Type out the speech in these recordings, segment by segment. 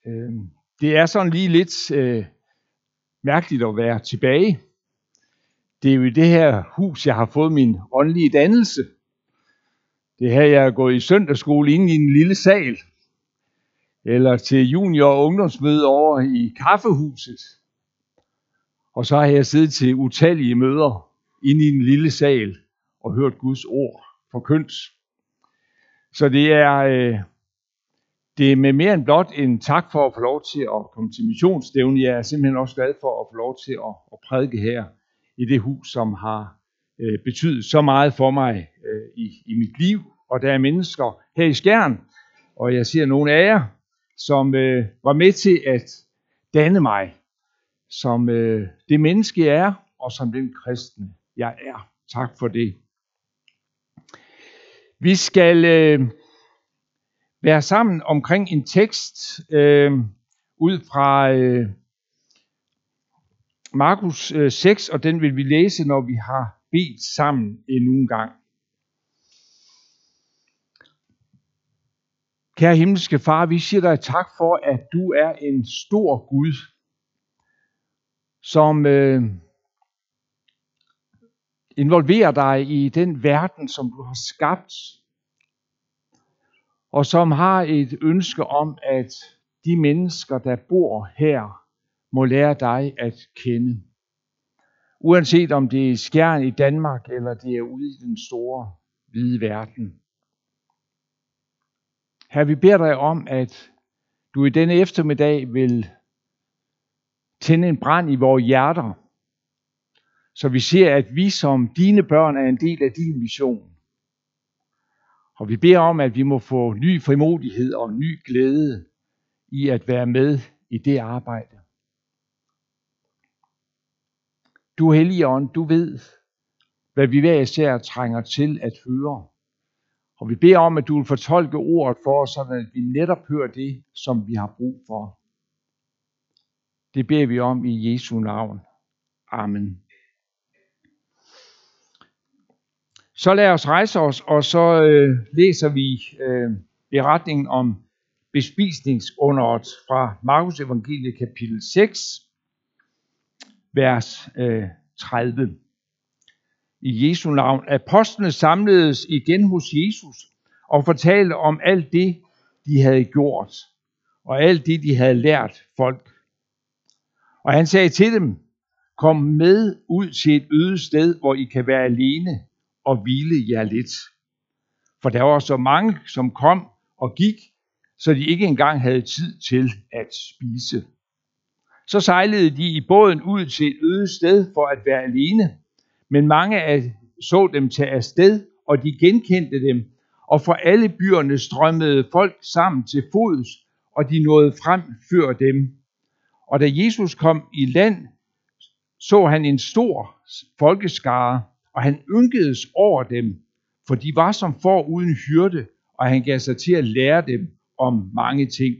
Det er sådan lige lidt mærkeligt at være tilbage. Det er jo i det her hus, jeg har fået min åndelige dannelse. Det er her, jeg er gået i søndagsskole inde i en lille sal. Eller til junior- og ungdomsmøde over i kaffehuset. Og så har jeg siddet til utallige møder inde i en lille sal og hørt Guds ord forkyndt. Så det er med mere end blot en tak for at få lov til at komme til missionsstævne. Jeg er simpelthen også glad for at få lov til at prædike her i det hus, som har betydet så meget for mig i mit liv. Og der er mennesker her i Skjern, og jeg ser nogle af jer, som var med til at danne mig som det menneske jeg er, og som den kristne jeg er. Tak for det. Vi skal være sammen omkring en tekst ud fra Markus 6, og den vil vi læse, når vi har bedt sammen endnu en gang. Kære himmelske Far, vi siger dig tak for, at du er en stor Gud, som involverer dig i den verden, som du har skabt, og som har et ønske om, at de mennesker, der bor her, må lære dig at kende. Uanset om det er Skjern i Danmark, eller det er ude i den store, hvide verden. Her vi beder dig om, at du i denne eftermiddag vil tænde en brand i vores hjerter, så vi ser, at vi som dine børn er en del af din mission. Og vi beder om, at vi må få ny frimodighed og ny glæde i at være med i det arbejde. Du Hellige Ånd, du ved, hvad vi hver især trænger til at høre. Og vi beder om, at du vil fortolke ordet for os, så vi netop hører det, som vi har brug for. Det beder vi om i Jesu navn. Amen. Så lad os rejse os, og så læser vi beretningen om bespisningsunderet fra Markus evangeliet kapitel 6, vers 30. I Jesu navn. Apostlene samledes igen hos Jesus og fortalte om alt det, de havde gjort, og alt det, de havde lært folk. Og han sagde til dem, kom med ud til et øde sted, hvor I kan være alene og hvile jer lidt. For der var så mange, som kom og gik, så de ikke engang havde tid til at spise. Så sejlede de i båden ud til et øde sted for at være alene, men mange så dem tage afsted, og de genkendte dem, og fra alle byerne strømmede folk sammen til fods, og de nåede frem før dem. Og da Jesus kom i land, så han en stor folkeskare, og han ynkedes over dem, for de var som får uden hyrde, og han gav sig til at lære dem om mange ting.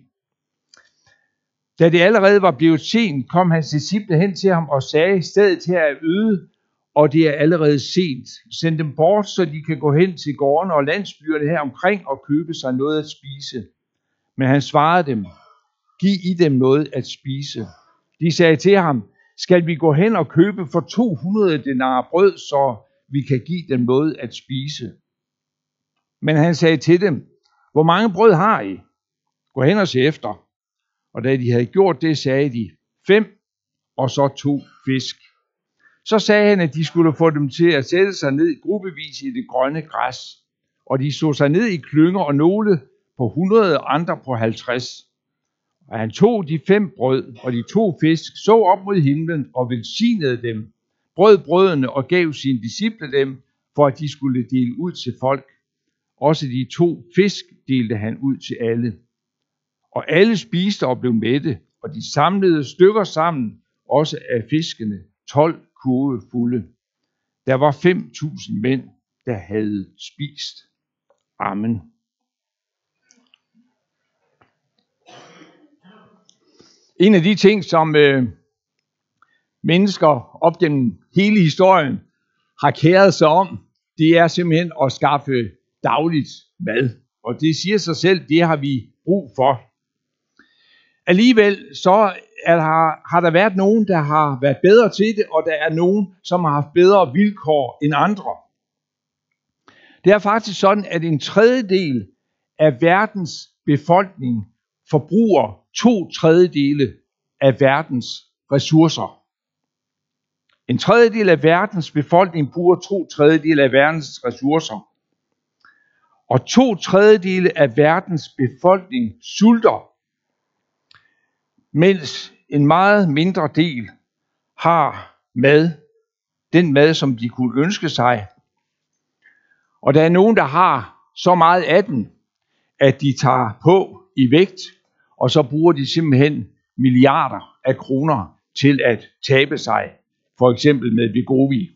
Da det allerede var blevet sent, kom hans disciple hen til ham og sagde, stedet her er øde, og det er allerede sent. Send dem bort, så de kan gå hen til gårdene og landsbyerne her omkring og købe sig noget at spise. Men han svarede dem, giv I dem noget at spise. De sagde til ham, skal vi gå hen og købe for 200 denarer brød, så vi kan give dem noget at spise? Men han sagde til dem, hvor mange brød har I? Gå hen og se efter. Og da de havde gjort det, sagde de 5 og så 2 fisk. Så sagde han, at de skulle få dem til at sætte sig ned gruppevis i det grønne græs. Og de så sig ned i klynger, og nogle på 100 og andre på 50. Og han tog de 5 brød og de 2 fisk, så op mod himlen og velsignede dem, brød brødene og gav sine disciple dem, for at de skulle dele ud til folk. Også de 2 fisk delte han ud til alle. Og alle spiste og blev mætte, og de samlede stykker sammen, også af fiskene, 12 kurve fulde. Der var 5.000 mænd, der havde spist. Amen. En af de ting, som mennesker op gennem hele historien har kæret sig om, det er simpelthen at skaffe dagligt mad. Og det siger sig selv, det har vi brug for. Alligevel så har der været nogen, der har været bedre til det, og der er nogen, som har haft bedre vilkår end andre. Det er faktisk sådan, at en tredjedel af verdens befolkning forbruger 2/3 af verdens ressourcer. En tredjedel af verdens befolkning bruger 2/3 af verdens ressourcer. Og 2/3 af verdens befolkning sulter, mens en meget mindre del har mad, den mad, som de kunne ønske sig. Og der er nogen, der har så meget af den, at de tager på i vægt, og så bruger de simpelthen milliarder af kroner til at tabe sig, for eksempel med Wegovy.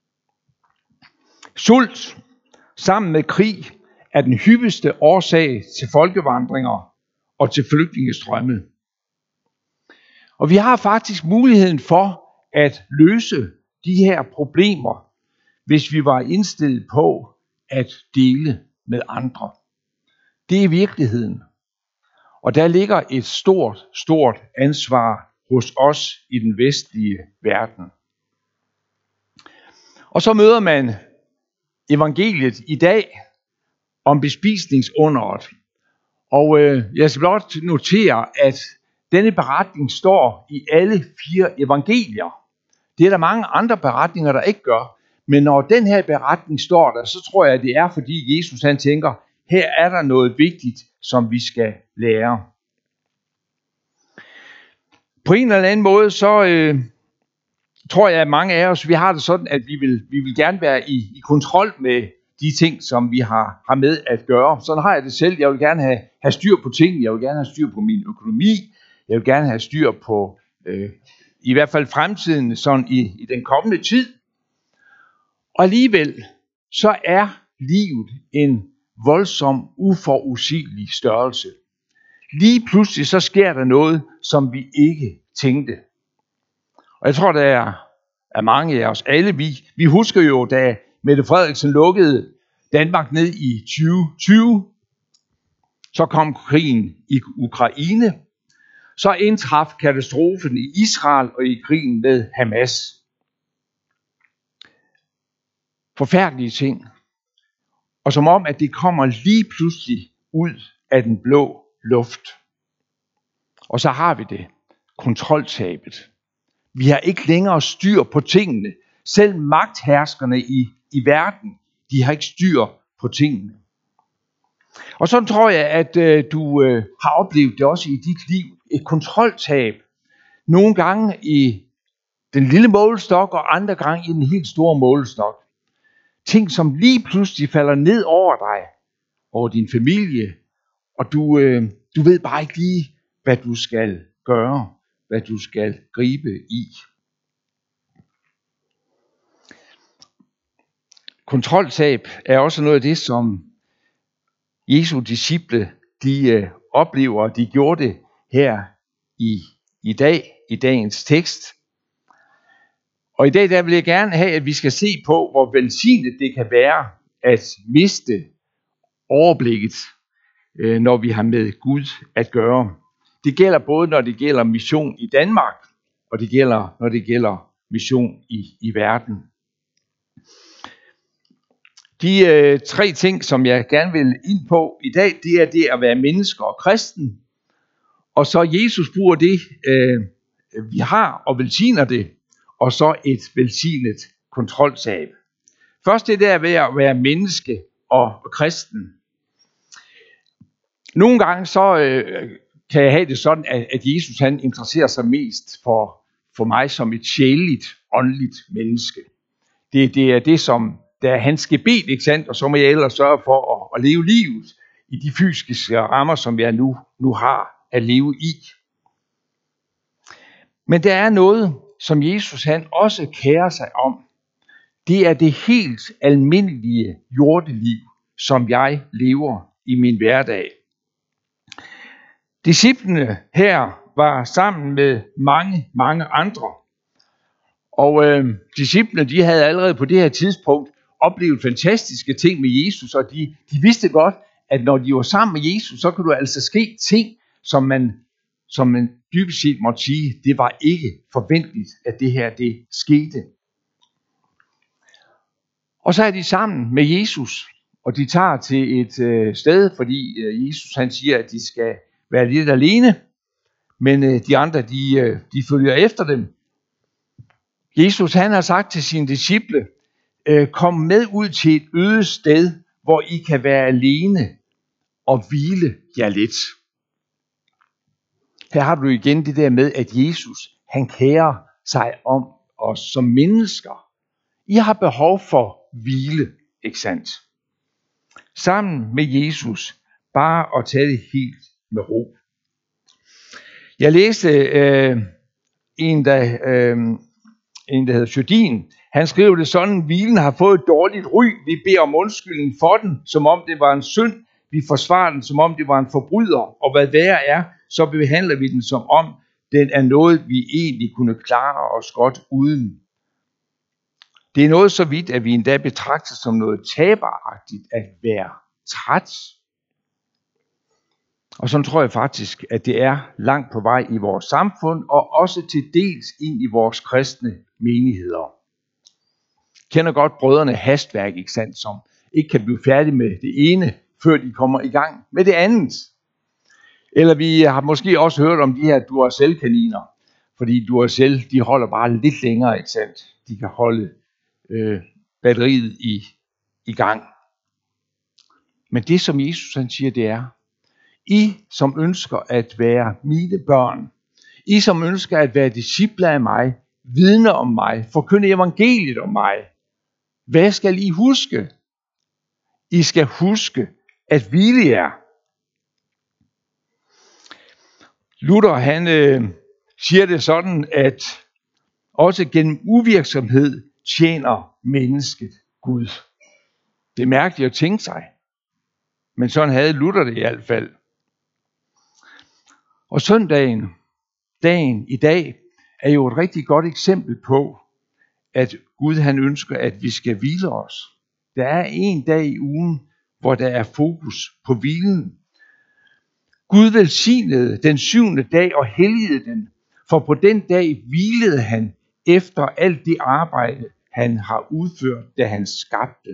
Sult sammen med krig er den hyppigste årsag til folkevandringer og til flygtningestrømme. Og vi har faktisk muligheden for at løse de her problemer, hvis vi var indstillet på at dele med andre. Det er virkeligheden. Og der ligger et stort ansvar hos os i den vestlige verden. Og så møder man evangeliet i dag om bespisningsunderet. Og jeg skal blot notere, at denne beretning står i alle 4 evangelier. Det er der mange andre beretninger, der ikke gør. Men når den her beretning står der, så tror jeg, at det er, fordi Jesus han tænker, her er der noget vigtigt, som vi skal lære. På en eller anden måde, så tror jeg, at mange af os, vi har det sådan, at vi vil gerne være i kontrol med de ting, som vi har med at gøre. Sådan har jeg det selv. Jeg vil gerne have styr på tingene. Jeg vil gerne have styr på min økonomi. Jeg vil gerne have styr på i hvert fald fremtiden sådan i den kommende tid. Og alligevel, så er livet en voldsom, uforudsigelig størrelse. Lige pludselig så sker der noget, som vi ikke tænkte. Og jeg tror, der er mange af os, alle vi husker jo, da Mette Frederiksen lukkede Danmark ned i 2020, så kom krigen i Ukraine, så indtraf katastrofen i Israel og i krigen med Hamas. Forfærdelige ting. Og som om, at det kommer lige pludselig ud af den blå luft. Og så har vi det. Kontroltabet. Vi har ikke længere styr på tingene. Selv magtherskerne i verden, de har ikke styr på tingene. Og så tror jeg, at du har oplevet det også i dit liv. Et kontroltab. Nogle gange i den lille målestok, og andre gange i den helt store målestok. Ting, som lige pludselig falder ned over dig, over din familie, og du ved bare ikke lige, hvad du skal gøre, hvad du skal gribe i. Kontroltab er også noget af det, som Jesu disciple, de oplever, og de gjorde det her i dag, i dagens tekst. Og i dag der vil jeg gerne have, at vi skal se på, hvor velsignet det kan være at miste overblikket, når vi har med Gud at gøre. Det gælder både, når det gælder mission i Danmark, og det gælder, når det gælder mission i verden. De 3 ting, som jeg gerne vil ind på i dag, det er det at være menneske og kristen. Og så Jesus bruger det, vi har, og velsigner det. Og så et velsignet kontroltab. Først det der ved at være menneske og kristen. Nogle gange så kan jeg have det sådan, at Jesus han interesserer sig mest for mig som et sjæleligt, åndeligt menneske. Det er det, som der er hans gebet, ikke sandt? Og så må jeg ellers sørge for at leve livet i de fysiske rammer, som jeg nu har at leve i. Men der er noget, som Jesus han også kærer sig om. Det er det helt almindelige jordeliv, som jeg lever i min hverdag. Disciplene her var sammen med mange andre. Og disciplene, de havde allerede på det her tidspunkt oplevet fantastiske ting med Jesus, og de vidste godt, at når de var sammen med Jesus, så kunne der altså ske ting, som man som man dybest set måtte sige, det var ikke forventeligt, at det her det skete. Og så er de sammen med Jesus, og de tager til et sted, fordi Jesus han siger, at de skal være lidt alene, men de andre de følger efter dem. Jesus han har sagt til sine disciple, kom med ud til et øde sted, hvor I kan være alene og hvile jer lidt. Her har du igen det der med, at Jesus han kærer sig om os som mennesker. I har behov for hvile, ikke sandt? Sammen med Jesus, bare at tage det helt med ro. Jeg læste en, der hedder Jodin. Han skrev det sådan: hvilen har fået et dårligt ry. Vi beder om undskyldning for den, som om det var en synd. Vi forsvarer den, som om det var en forbryder. Og hvad værre er, så behandler vi den, som om den er noget, vi egentlig kunne klare os godt uden. Det er noget så vidt, at vi endda betragter som noget taberagtigt at være træt. Og sådan tror jeg faktisk, at det er langt på vej i vores samfund, og også til dels ind i vores kristne menigheder. Jeg kender godt brødrene Hastværk, ikke sandt, som ikke kan blive færdige med det ene, før de kommer i gang med det andet. Eller vi har måske også hørt om de her Duracell-kaniner, fordi Duracell, de holder bare lidt længere, ikke sandt? De kan holde batteriet i gang. Men det, som Jesus han siger, det er, I som ønsker at være mine børn, I som ønsker at være discipler af mig, vidner om mig, forkynde evangeliet om mig, hvad skal I huske? I skal huske at hvile jer. Luther han siger det sådan, at også gennem uvirksomhed tjener mennesket Gud. Det er mærkeligt at tænke sig, men sådan havde Luther det i hvert fald. Og søndagen, dagen i dag, er jo et rigtig godt eksempel på, at Gud han ønsker, at vi skal hvile os. Der er en dag i ugen, hvor der er fokus på hvilen. Gud velsignede den 7. dag og helligede den, for på den dag hvilede han efter alt det arbejde, han har udført, da han skabte.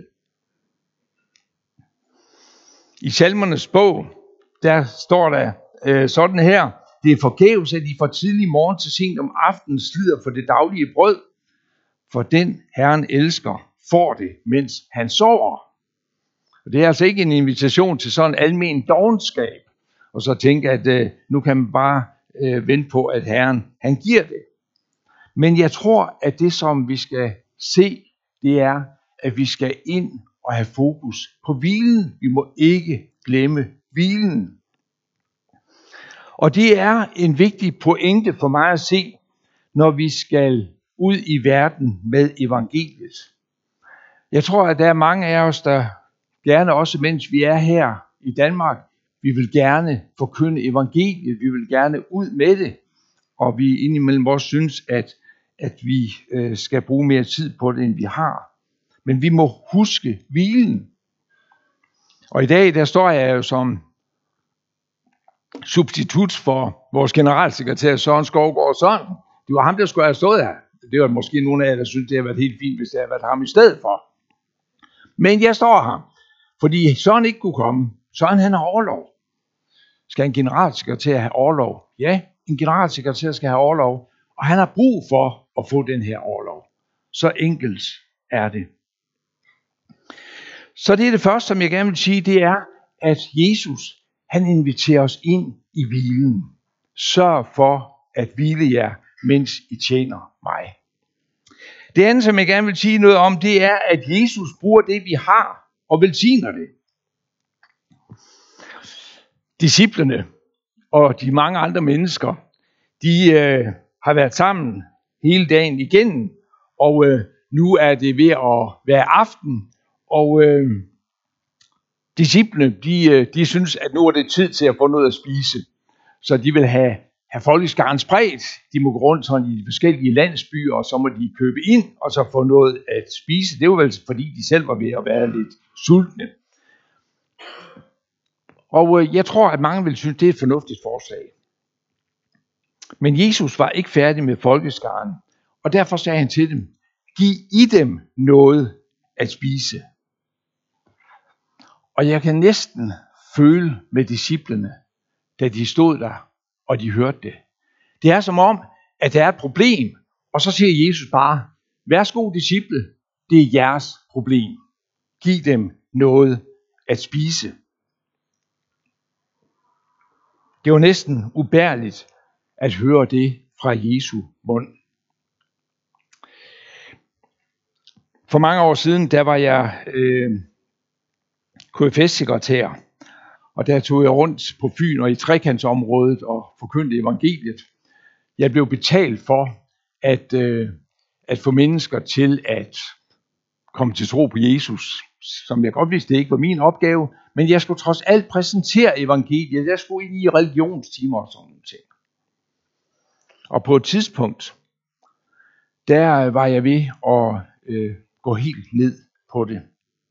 I Salmernes bog, der står der sådan her: det er forgæves, at I fra tidlig morgen til sent om aftenen slider for det daglige brød, for den Herren elsker får det, mens han sover. Og det er altså ikke en invitation til sådan en almen dovenskab, og så tænke, at nu kan man bare vente på, at Herren han giver det. Men jeg tror, at det som vi skal se, det er, at vi skal ind og have fokus på hvilen. Vi må ikke glemme hvilen. Og det er en vigtig pointe for mig at se, når vi skal ud i verden med evangeliet. Jeg tror, at der er mange af os, der gerne også mens vi er her i Danmark, vi vil gerne forkynde evangeliet, vi vil gerne ud med det, og vi indimellem også synes, at vi skal bruge mere tid på det, end vi har. Men vi må huske hvilen. Og i dag, der står jeg jo som substitut for vores generalsekretær Søren Skovgaard Sørensen. Det var ham, der skulle have stået her. Det var måske nogle af jer, der synes, det har været helt fint, hvis det havde været ham i stedet for. Men jeg står her, fordi Søren ikke kunne komme. Søren han har overlov. Skal en generalsekretær have overlov? Ja, en generalsekretær skal have overlov. Og han har brug for at få den her overlov. Så enkelt er det. Så det er det første, som jeg gerne vil sige, det er, at Jesus, han inviterer os ind i hvilen. Sørg for at hvile jer, mens I tjener mig. Det andet, som jeg gerne vil sige noget om, det er, at Jesus bruger det, vi har, og velsigner det. Disciplene og de mange andre mennesker, de har været sammen hele dagen igennem, og nu er det ved at være aften, og disciplene, de synes, at nu er det tid til at få noget at spise. Så de vil have folkeskaren spredt. De må gå rundt sådan i de forskellige landsbyer, og så må de købe ind, og så få noget at spise. Det var vel fordi, de selv var ved at være lidt sultne. Og jeg tror, at mange vil synes, det er et fornuftigt forslag. Men Jesus var ikke færdig med folkeskaren, og derfor sagde han til dem, giv I dem noget at spise. Og jeg kan næsten føle med disciplene, da de stod der, og de hørte det. Det er som om, at der er et problem, og så siger Jesus bare, værsgo disciple, det er jeres problem. Giv dem noget at spise. Det var næsten ubærligt at høre det fra Jesu mund. For mange år siden, der var jeg KFS-sekretær, og der tog jeg rundt på Fyn og i trekantsområdet og forkyndte evangeliet. Jeg blev betalt for at få mennesker til at komme til tro på Jesus, som jeg godt vidste, det ikke var min opgave, men jeg skulle trods alt præsentere evangeliet. Jeg skulle ind i religionstimer og sådan nogle ting. Og på et tidspunkt, der var jeg ved at gå helt ned på det.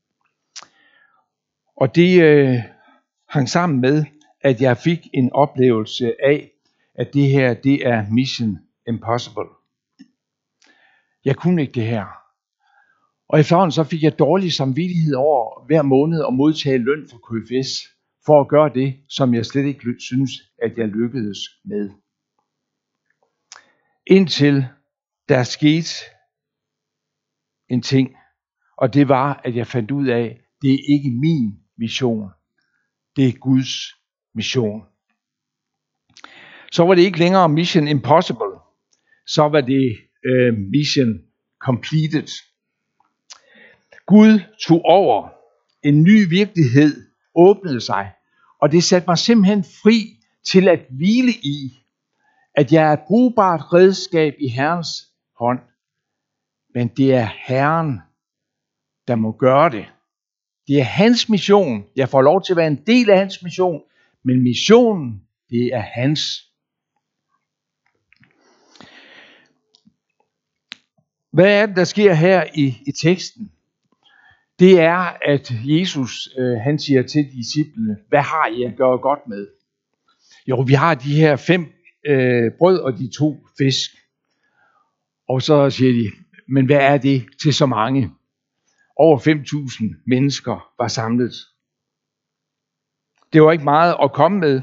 Og det hang sammen med, at jeg fik en oplevelse af, at det her, det er mission impossible. Jeg kunne ikke det her. Og efterhånden så fik jeg dårlig samvittighed over hver måned at modtage løn fra KFS, for at gøre det, som jeg slet ikke synes, at jeg lykkedes med. Indtil der skete en ting, og det var, at jeg fandt ud af, at det er ikke min mission. Det er Guds mission. Så var det ikke længere mission impossible. Så var det mission completed. Gud tog over. En ny virkelighed åbnede sig. Og det satte mig simpelthen fri til at hvile i, at jeg er et brugbart redskab i Herrens hånd. Men det er Herren, der må gøre det. Det er hans mission. Jeg får lov til at være en del af hans mission. Men missionen, det er hans. Hvad er det, der sker her i teksten? Det er, at Jesus han siger til disciplene, hvad har I at gøre godt med? Jo, vi har de her 5 brød og de 2 fisk. Og så siger de, men hvad er det til så mange? Over 5.000 mennesker var samlet. Det var ikke meget at komme med.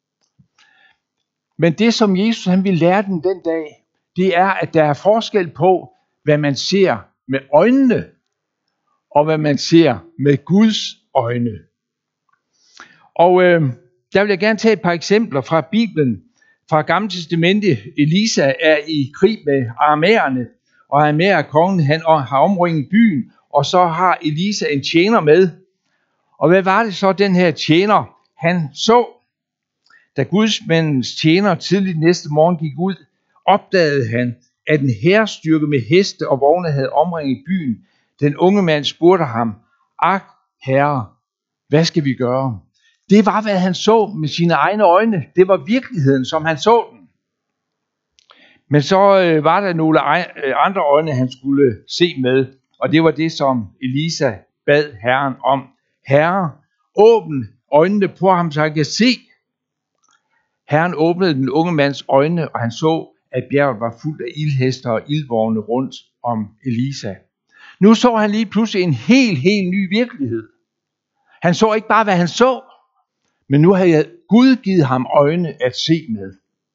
Men det, som Jesus han ville lære dem den dag, det er, at der er forskel på, hvad man ser med øjnene, og hvad man ser med Guds øjne. Og der vil jeg gerne tage et par eksempler fra Bibelen, fra Gamle Testamente. Elisa er i krig med aramæerne, og aramæerkongen han har omringet byen, og så har Elisa en tjener med. Og hvad var det så, den her tjener, han så? Da gudsmandens tjener tidligt næste morgen gik ud, opdagede han, at en hærstyrke med heste og vogne havde omringet byen. Den unge mand spurgte ham, ak, herre, hvad skal vi gøre? Det var, hvad han så med sine egne øjne. Det var virkeligheden, som han så den. Men så var der nogle andre øjne, han skulle se med. Og det var det, som Elisa bad Herren om. Herre, åbn øjnene på ham, så han kan se. Herren åbnede den unge mands øjne, og han så, at bjerget var fuldt af ildhester og ildvogne rundt om Elisa. Nu så han lige pludselig en helt ny virkelighed. Han så ikke bare, hvad han så, men nu havde Gud givet ham øjne at se med.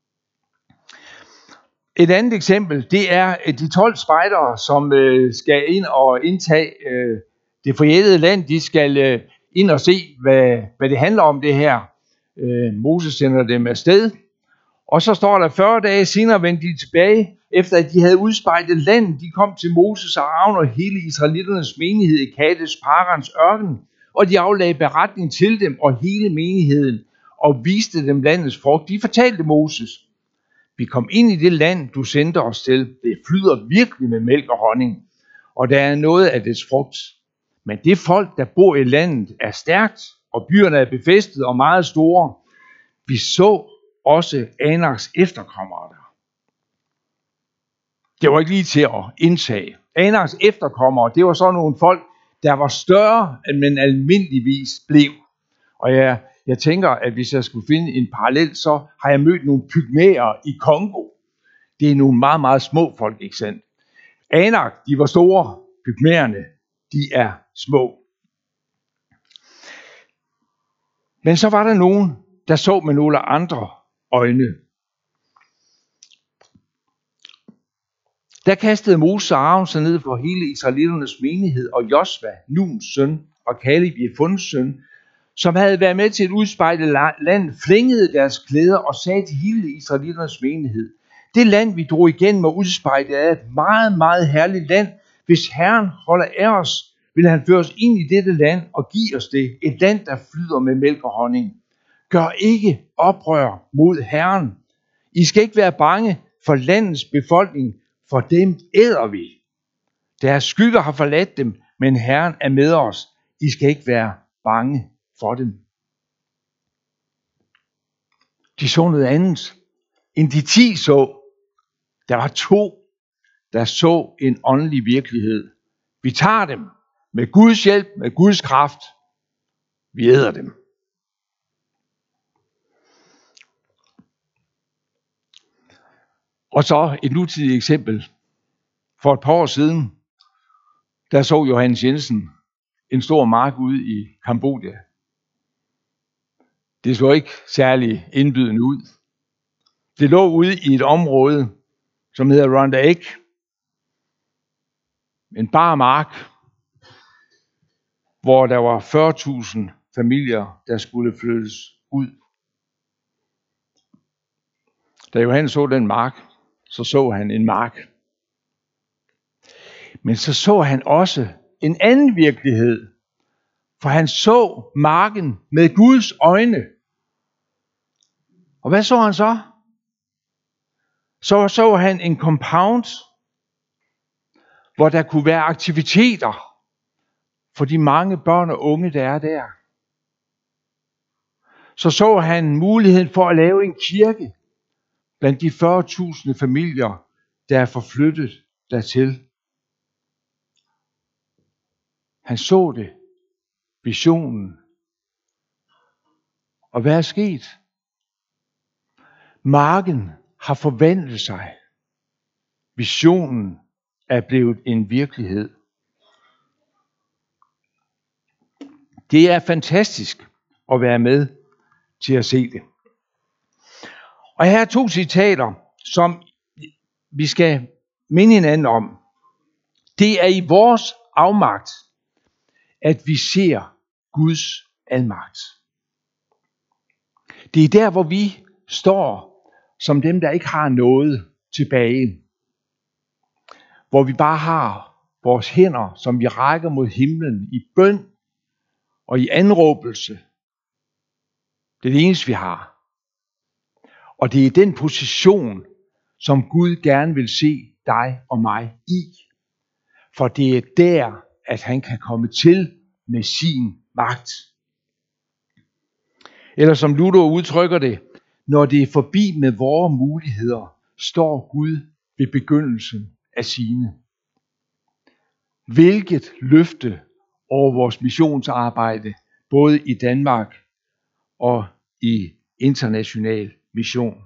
Et andet eksempel, det er de 12 spejdere, som skal ind og indtage det forjættede land. De skal ind og se, hvad det handler om det her. Moses sender dem afsted. Og så står der 40 dage senere vendte de tilbage, efter at de havde udspejlet landet. De kom til Moses og Aaron og hele israelitternes menighed i Kades Parans ørken. Og de aflagde beretning til dem og hele menigheden og viste dem landets frugt. De fortalte Moses, vi kom ind i det land, du sendte os til. Det flyder virkelig med mælk og honning, og der er noget af dets frugt. Men det folk, der bor i landet, er stærkt, og byerne er befæstet og meget store. Vi så også Anaks efterkommere der. Det var ikke lige til at indtage. Anaks efterkommere, det var så nogle folk, der var større, end man almindeligvis blev. Og jeg tænker, at hvis jeg skulle finde en parallel, så har jeg mødt nogle pygmæer i Kongo. det er nogle meget, meget små folk, ikke sandt? Anak, de var store. Pygmæerne, de er små. Men så var der nogen, der så med nogle andre øjne. Der kastede Moses og Aaron sig ned for hele israeliternes menighed, og Josva, Nuns søn, og Kaleb, Jefunes søn, som havde været med til et udspejlet land, flængede deres klæder og sagde til hele israeliternes menighed: det land, vi drog igennem og udspejlet, er et meget, meget herligt land. Hvis Herren holder af os, vil han føre os ind i dette land og give os det, et land, der flyder med mælk og honning. Gør ikke oprør mod Herren. I skal ikke være bange for landets befolkning, for dem æder vi. Deres skygger har forladt dem, men Herren er med os. I skal ikke være bange for dem. De så noget andet, end de 10 så. Der var 2, der så en åndelig virkelighed. Vi tager dem med Guds hjælp, med Guds kraft. Vi æder dem. Og så et nutidigt eksempel. For et par år siden, der så Johannes Jensen en stor mark ude i Kambodja. Det så ikke særlig indbydende ud. Det lå ude i et område, som hedder Ronda-Ek. En bar mark, hvor der var 40.000 familier, der skulle flyttes ud. Da Johannes så den mark, så han en mark. Men så han også en anden virkelighed. For han så marken med Guds øjne. Og hvad så han så? Så han en compound, hvor der kunne være aktiviteter for de mange børn og unge, der er der. Så han muligheden for at lave en kirke blandt de 40.000 familier, der er forflyttet dertil. Han så det. Visionen. Og hvad er sket? Marken har forvandlet sig. Visionen er blevet en virkelighed. Det er fantastisk at være med til at se det. Og her er 2 citater, som vi skal minde hinanden om. Det er i vores afmagt, at vi ser Guds almagt. Det er der, hvor vi står som dem, der ikke har noget tilbage. Hvor vi bare har vores hænder, som vi rækker mod himlen i bøn og i anråbelse. Det er det eneste, vi har. Og det er den position, som Gud gerne vil se dig og mig i. For det er der, at han kan komme til med sin magt. Eller som Luther udtrykker det, når det er forbi med vores muligheder, står Gud ved begyndelsen af sine. Hvilket løfte over vores missionsarbejde, både i Danmark og i international mission.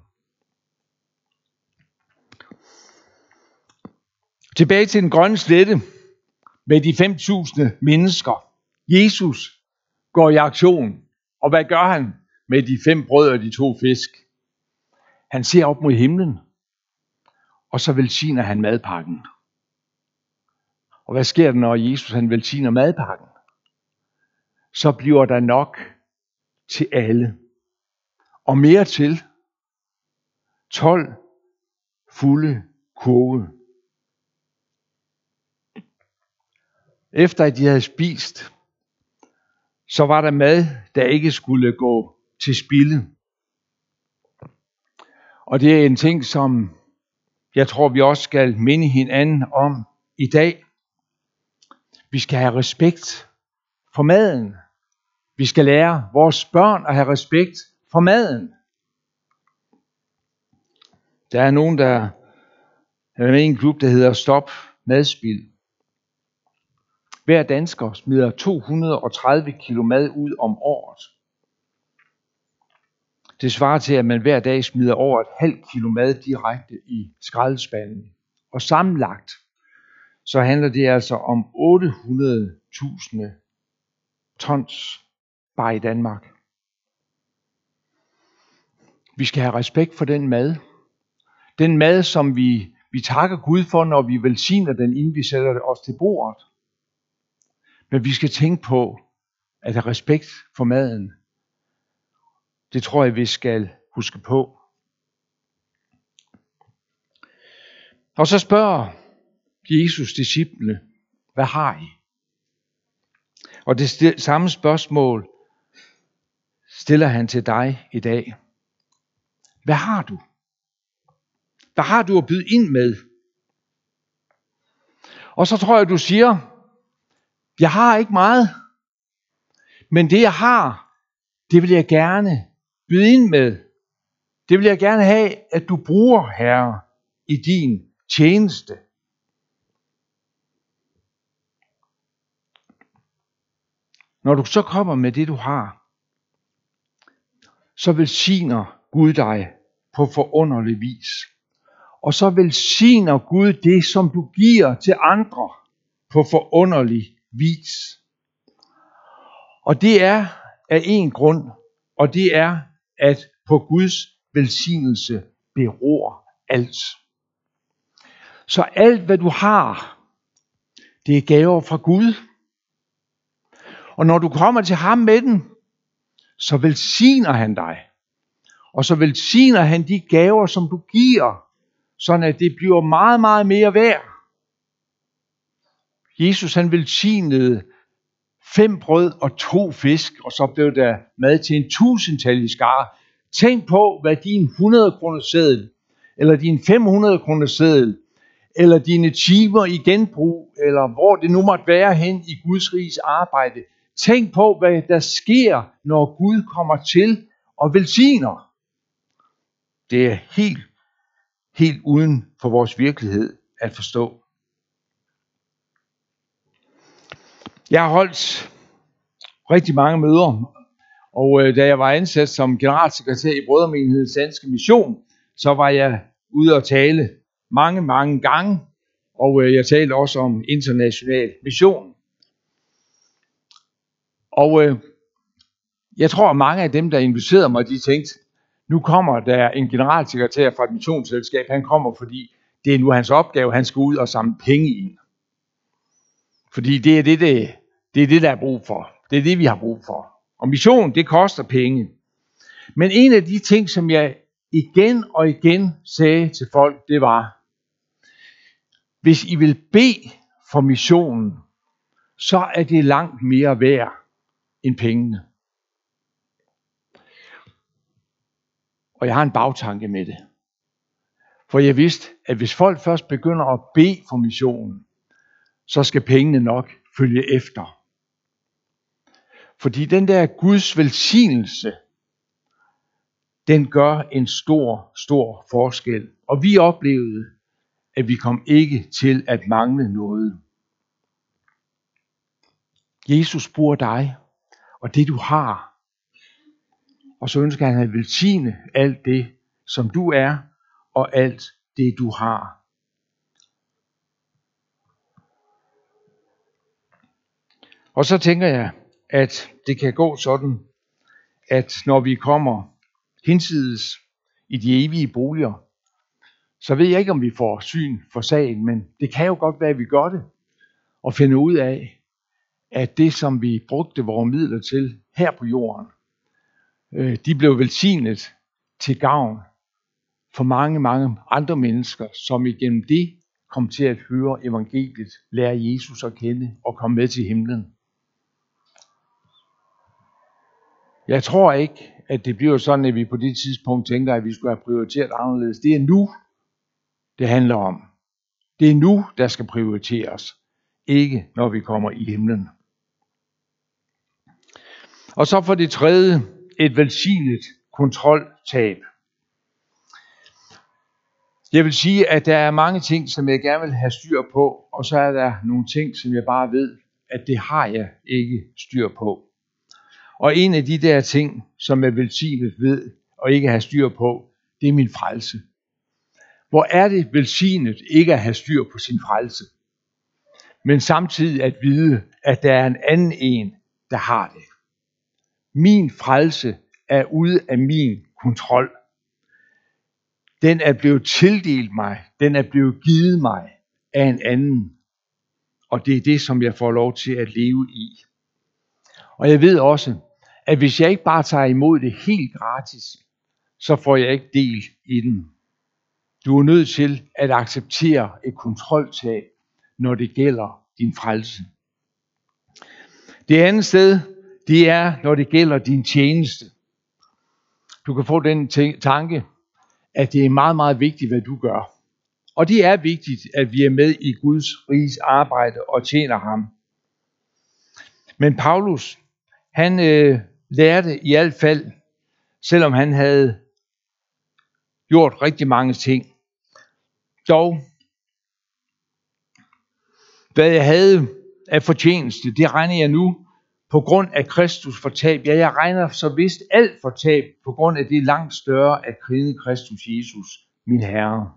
Tilbage til den grønne slette med de 5.000 mennesker. Jesus går i aktion. Og hvad gør han med de 5 brød og de 2 fisk? Han ser op mod himlen, og så velsigner han madpakken. Og hvad sker der, når Jesus han velsigner madpakken? Så bliver der nok til alle. Og mere til. 12 fulde kurve. Efter at de havde spist, så var der mad, der ikke skulle gå til spilde. Og det er en ting, som jeg tror, vi også skal minde hinanden om i dag. Vi skal have respekt for maden. Vi skal lære vores børn at have respekt for maden. Der er nogen, der er med i en klub, der hedder Stop Madspild. Hver dansker smider 230 kilo mad ud om året. Det svarer til, at man hver dag smider over 0,5 kilo mad direkte i skraldespanden. Og sammenlagt, så handler det altså om 800.000 tons bare i Danmark. Vi skal have respekt for den mad. Den mad, som vi takker Gud for, når vi velsigner den, inden vi sætter os til bordet. Men vi skal tænke på, at have respekt for maden. Det tror jeg, vi skal huske på. Og så spørger Jesus disciplene, hvad har I? Og det samme spørgsmål stiller han til dig i dag. Hvad har du? Hvad har du at byde ind med? Og så tror jeg, du siger, jeg har ikke meget, men det jeg har, det vil jeg gerne byde ind med. Det vil jeg gerne have, at du bruger, Herre, i din tjeneste. Når du så kommer med det, du har, så velsigner Gud dig på forunderlig vis. Og så velsigner Gud det, som du giver til andre på forunderlig vis. Og det er af en grund, og det er, at på Guds velsignelse beror alt. Så alt, hvad du har, det er gaver fra Gud. Og når du kommer til ham med den, så velsigner han dig. Og så velsigner han de gaver, som du giver, sådan at det bliver meget, meget mere værd. Jesus han velsignede 5 brød og 2 fisk, og så blev der mad til en 1000-tallig skare. Tænk på, hvad din 100-kroner seddel, eller din 500-kroner seddel, eller dine timer i genbrug, eller hvor det nu måtte være hen i Guds riges arbejde. Tænk på, hvad der sker, når Gud kommer til og velsigner. Det er helt uden for vores virkelighed at forstå. Jeg har holdt rigtig mange møder, og da jeg var ansat som generalsekretær i Brødremenighedens Danske Mission, så var jeg ude at tale mange gange, og jeg talte også om international mission. Og jeg tror, at mange af dem, der inviterede mig, de tænkte, nu kommer der en generalsekretær fra et missionsselskab. Han kommer, fordi det er nu hans opgave. Han skal ud og samle penge ind. Fordi det er det, der er brug for. Det er det, vi har brug for. Og mission, det koster penge. Men en af de ting, som jeg igen og igen sagde til folk, det var, hvis I vil bede for missionen, så er det langt mere værd end pengene. Og jeg har en bagtanke med det. For jeg vidste, at hvis folk først begynder at bede for missionen, så skal pengene nok følge efter. Fordi den der Guds velsignelse, den gør en stor forskel. Og vi oplevede, at vi kom ikke til at mangle noget. Jesus bruger dig og det du har. Og så ønsker han at velsigne alt det, som du er, og alt det du har. Og så tænker jeg, at det kan gå sådan, at når vi kommer hinsides i de evige boliger, så ved jeg ikke, om vi får syn for sagen, men det kan jo godt være, at vi gør det, og finder ud af, at det, som vi brugte vores midler til her på jorden, de blev velsignet til gavn for mange andre mennesker, som igennem det kom til at høre evangeliet, lære Jesus at kende og komme med til himlen. Jeg tror ikke, at det bliver sådan, at vi på det tidspunkt tænker, at vi skulle have prioriteret anderledes. Det er nu, det handler om. Det er nu, der skal prioriteres. Ikke når vi kommer i himlen. Og så for det tredje, et velsignet kontroltab. Jeg vil sige, at der er mange ting, som jeg gerne vil have styr på, og så er der nogle ting, som jeg bare ved, at det har jeg ikke styr på. Og en af de der ting, som er velsignet ved og ikke have styr på, det er min frelse. Hvor er det velsignet ikke at have styr på sin frelse, men samtidig at vide, at der er en anden en, der har det. Min frelse er ude af min kontrol. Den er blevet tildelt mig, den er blevet givet mig af en anden. Og det er det, som jeg får lov til at leve i. Og jeg ved også, at hvis jeg ikke bare tager imod det helt gratis, så får jeg ikke del i den. Du er nødt til at acceptere et kontroltab, når det gælder din frelse. Det andet sted, det er, når det gælder din tjeneste. Du kan få den tanke, at det er meget, meget vigtigt, hvad du gør. Og det er vigtigt, at vi er med i Guds riges arbejde og tjener ham. Men Paulus, han lærte i hvert fald, selvom han havde gjort rigtig mange ting, dog, hvad jeg havde af fortjeneste, det regner jeg nu på grund af Kristus fortab. Ja, jeg regner så vist alt fortab på grund af det langt større at kende Kristus Jesus, min Herre.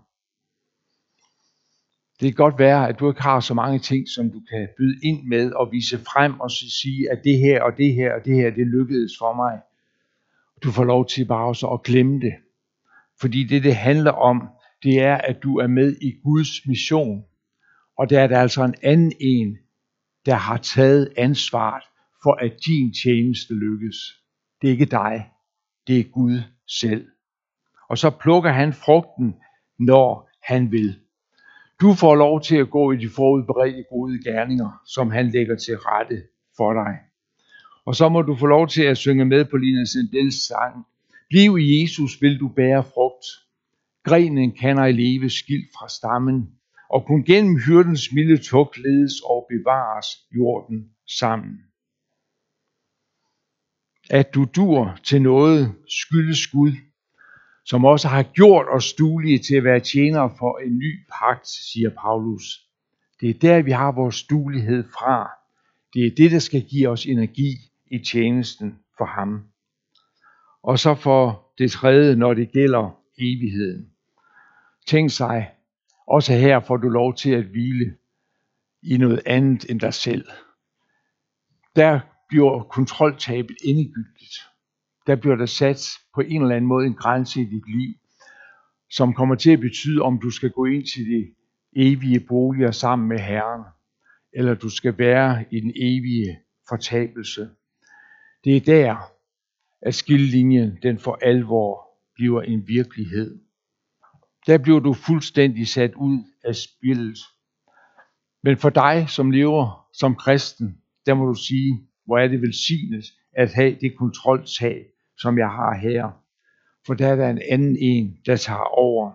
Det kan godt være, at du ikke har så mange ting, som du kan byde ind med og vise frem og sige, at det her og det her og det her, det lykkedes for mig. Du får lov til bare også at glemme det. Fordi det handler om, det er, at du er med i Guds mission. Og der er der altså en anden en, der har taget ansvaret for, at din tjeneste lykkes. Det er ikke dig, det er Gud selv. Og så plukker han frugten, når han vil. Du får lov til at gå i de forudberedte gode gerninger, som han lægger til rette for dig. Og så må du få lov til at synge med på Lina Sendels sang. Bliv i Jesus, vil du bære frugt. Grenen kan ej leve skilt fra stammen, og kun gennem hyrdens milde tugt ledes og bevares jorden sammen. At du dur til noget skyldes Gud, som også har gjort os duelige til at være tjenere for en ny pagt, siger Paulus. Det er der, vi har vores duelighed fra. Det er det, der skal give os energi i tjenesten for ham. Og så for det tredje, når det gælder evigheden. Tænk sig, også her får du lov til at hvile i noget andet end dig selv. Der bliver kontroltabet endegyldigt. Der bliver der sat på en eller anden måde en grænse i dit liv, som kommer til at betyde, om du skal gå ind til de evige boliger sammen med Herren, eller du skal være i den evige fortabelse. Det er der, at skillelinjen den for alvor bliver en virkelighed. Der bliver du fuldstændig sat ud af spillet. Men for dig, som lever som kristen, der må du sige, hvor er det velsignet at have det kontroltab, som jeg har her. For der er der en anden en, der tager over.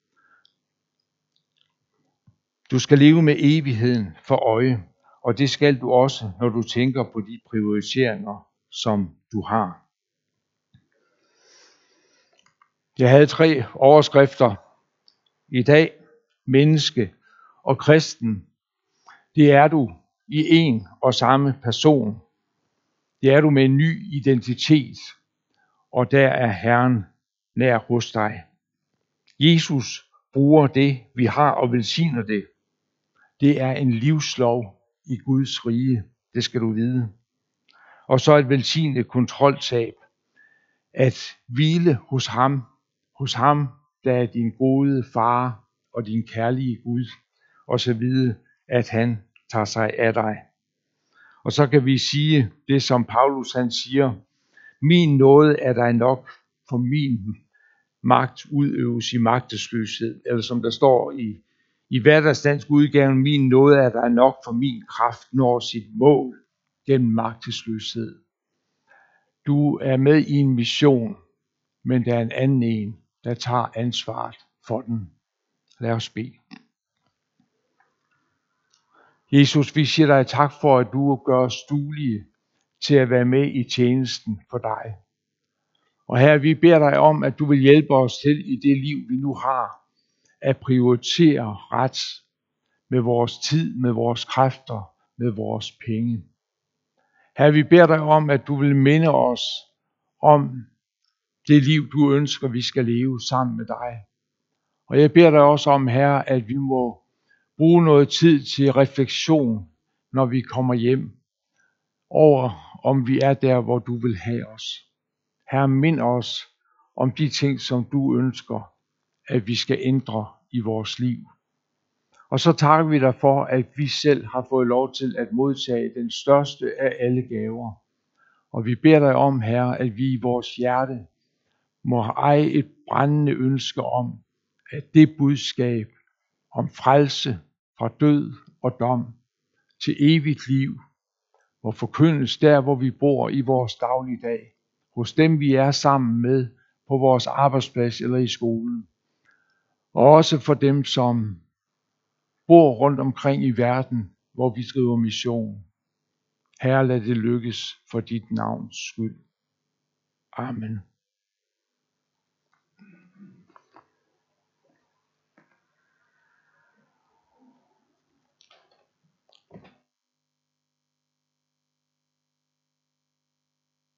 Du skal leve med evigheden for øje, og det skal du også, når du tænker på de prioriteringer, som du har. Jeg havde 3 overskrifter i dag. Menneske og kristen. Det er du i en og samme person. Det er du med en ny identitet, og der er Herren nær hos dig. Jesus bruger det, vi har, og velsigner det. Det er en livslov i Guds rige, det skal du vide. Og så et velsignet kontroltab, at hvile hos ham, der er din gode far og din kærlige Gud, og så vide, at han tager sig af dig. Og så kan vi sige det, som Paulus han siger, min nåde er dig nok, for min magt udøves i magtesløshed. Eller som der står i hverdagsdansk udgave, min nåde er dig nok, for min kraft når sit mål gennem magtesløshed. Du er med i en mission, men der er en anden en, der tager ansvaret for den. Lad os bede. Jesus, vi siger dig tak for, at du gør os duelige til at være med i tjenesten for dig. Og her vi beder dig om, at du vil hjælpe os til i det liv, vi nu har, at prioritere ret med vores tid, med vores kræfter, med vores penge. Her vi beder dig om, at du vil minde os om det liv, du ønsker, vi skal leve sammen med dig. Og jeg beder dig også om, Herre, at vi må bruge noget tid til refleksion, når vi kommer hjem, over om vi er der, hvor du vil have os. Herre, mind os om de ting, som du ønsker, at vi skal ændre i vores liv. Og så takker vi dig for, at vi selv har fået lov til at modtage den største af alle gaver. Og vi beder dig om, Herre, at vi i vores hjerte må eje et brændende ønske om, at det budskab om frelse fra død og dom til evigt liv må forkyndes der, hvor vi bor i vores dagligdag, hos dem vi er sammen med på vores arbejdsplads eller i skolen, og også for dem, som bor rundt omkring i verden, hvor vi driver mission. Herre, lad det lykkes for dit navns skyld. Amen.